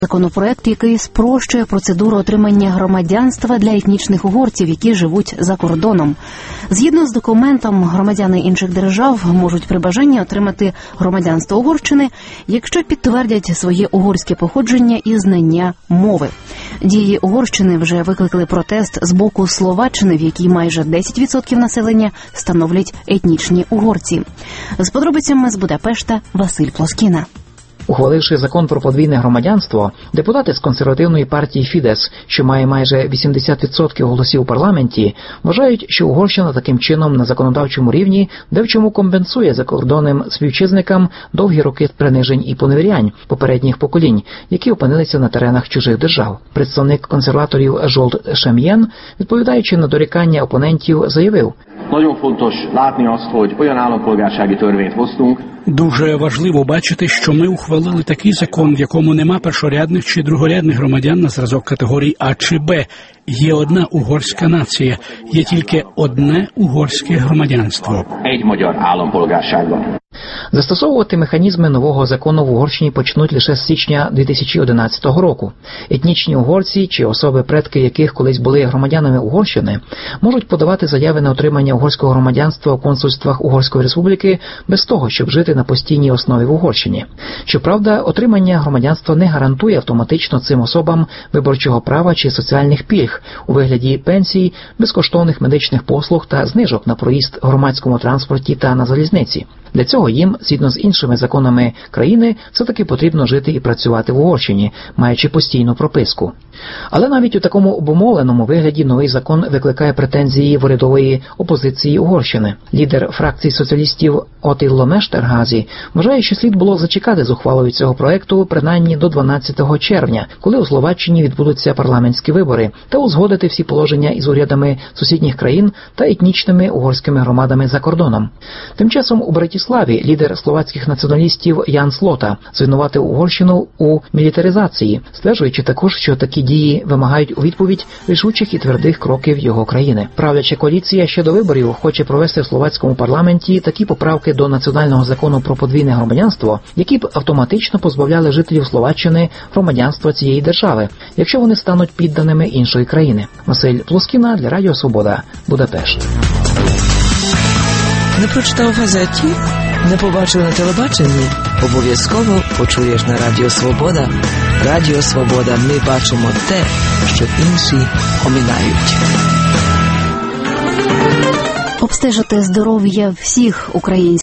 Законопроект, який спрощує процедуру отримання громадянства для етнічних угорців, які живуть за кордоном. Згідно з документом, громадяни інших держав можуть при бажанні отримати громадянство Угорщини, якщо підтвердять своє угорське походження і знання мови. Дії Угорщини вже викликали протест з боку Словаччини, в якій майже 10% населення становлять етнічні угорці. З подробицями з Будапешта Василь Плоскіна. Ухваливши закон про подвійне громадянство, депутати з консервативної партії Фідес, що має майже 80% голосів у парламенті, вважають, що Угорщина таким чином на законодавчому рівні девчому компенсує закордонним співвітчизникам довгі роки принижень і поневірянь попередніх поколінь, які опинилися на теренах чужих держав. Представник консерваторів Зsolt Semjén, відповідаючи на дорікання опонентів, заявив: Дуже важливо бачити, що ми ухвалили такий закон, в якому нема першорядних чи другорядних громадян на зразок категорій А чи Б. Є одна угорська нація, є тільки одне угорське громадянство. Застосовувати механізми нового закону в Угорщині почнуть лише з січня 2011 року. Етнічні угорці, чи особи, предки яких колись були громадянами Угорщини, можуть подавати заяви на отримання угорського громадянства у консульствах Угорської Республіки без того, щоб жити на постійній основі в Угорщині. Щоправда, отримання громадянства не гарантує автоматично цим особам виборчого права чи соціальних пільг у вигляді пенсій, безкоштовних медичних послуг та знижок на проїзд в громадському транспорті та на залізниці. Для цього їм, згідно з іншими законами країни, все-таки потрібно жити і працювати в Угорщині, маючи постійну прописку. Але навіть у такому обумовленому вигляді новий закон викликає претензії в урядової опозиції Угорщини. Лідер фракції соціалістів Attila Mesterházy вважає, що слід було зачекати з ухвалою цього проекту принаймні до 12 червня, коли у Словаччині відбудуться парламентські вибори, та узгодити всі положення із урядами сусідніх країн та етнічними угорськими громадами за кордоном. Тим часом у Братиславі лідер словацьких націоналістів Ян Слота звинуватив Угорщину у мілітаризації, стверджуючи також, що такі дії вимагають у відповідь рішучих і твердих кроків його країни. Правляча коаліція ще до виборів хоче провести в словацькому парламенті такі поправки до національного закону про подвійне громадянство, які б автоматично позбавляли жителів Словаччини громадянства цієї держави, якщо вони стануть підданими іншої країни. Василь Плоскіна для Радіо Свобода, Будапешт. Не прочитав в газеті? Не побачив на телебаченні? Обов'язково почуєш на Радіо Свобода. Радіо Свобода. Ми бачимо те, що інші оминають. Обстежити здоров'я всіх українців